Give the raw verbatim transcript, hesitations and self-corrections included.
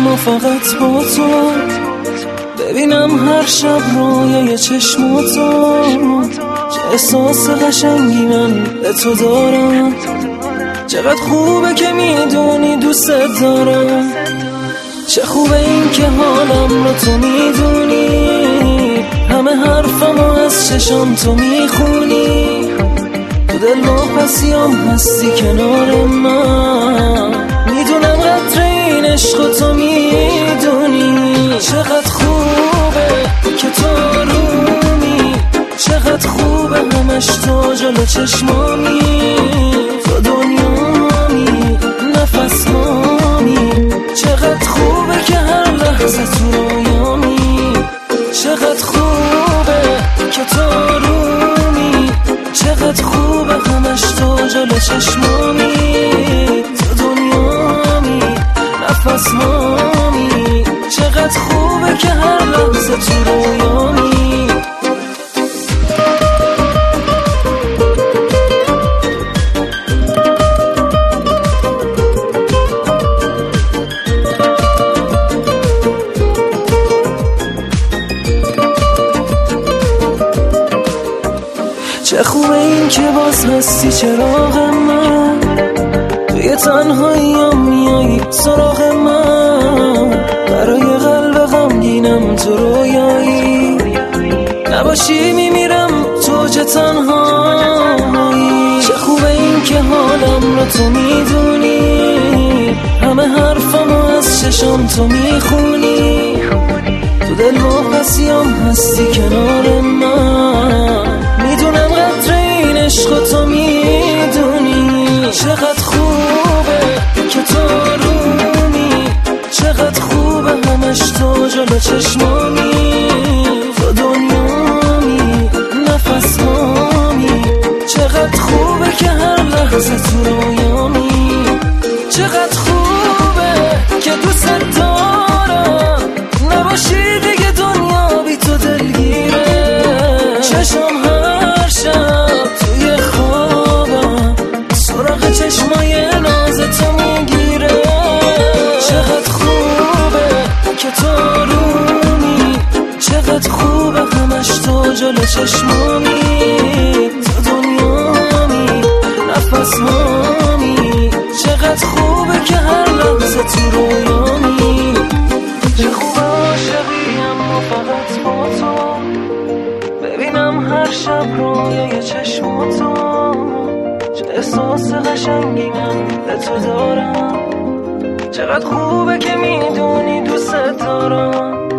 اما فقط با تو، ببینم هر شب رویای چشماتو. چه احساس قشنگی من به تو دارم، چقدر خوبه که میدونی دوست دارم. چه خوبه این که حالم رو تو میدونی، همه حرفمو از چشام تو میخونی. تو دل واپسیام هستی کنار من، میدونم قدر این عشق تو میدونی. چقدر خوبه که تو رومی، چقدر خوبه همش تو جلو چشمامی. تو دنیامی، نفس هامی، چقدر خوبه که هر لحظه تو رویامی. چقدر خوبه که تو رومی، چقدر خوبه همش تو جلو چشمامی. تو دنیامی، نفس هامی، چقدر خوبه که هر لحظه تو رویامی. چه خوبه این که باز هستی چراغ من، توی تنهاییام میایی سراغ من. برای قلب غمگینم تو رویایی، نباشی میمیرم تو چه تنهایی. چه خوبه این که حالم رو تو میدونی، همه حرفمو از چشام تو میخونی. تو دل واپسیام هستی کنار من، میدونم قدر این عشق تو میدونی. چقدر خوبه که تو رومی، چقدر خوبه همش تو جلو چشمامی. تو دنیامی، نفس هامی، چقدر خوبه که هر لحظه تو رویامی. چقدر خوبه که دوست دارم، نباشی دیگه دنیا بی تو دلگیره. چشم هر شب توی خوابم سراغ چشمای ناز تو میگیره. چقدر خوبه که تو رومی، چقدر خوبه همش تو جلو چشمامی. تو دنیامی، نفس هامی، چقدر خوبه که هر لحظه تو رویامی. چه خوبه عاشقی اما فقط با تو، ببینم هر شب رویای چشماتو. چه احساس قشنگی من به تو دارم، چقدر خوبه که میدونی دوست دارم.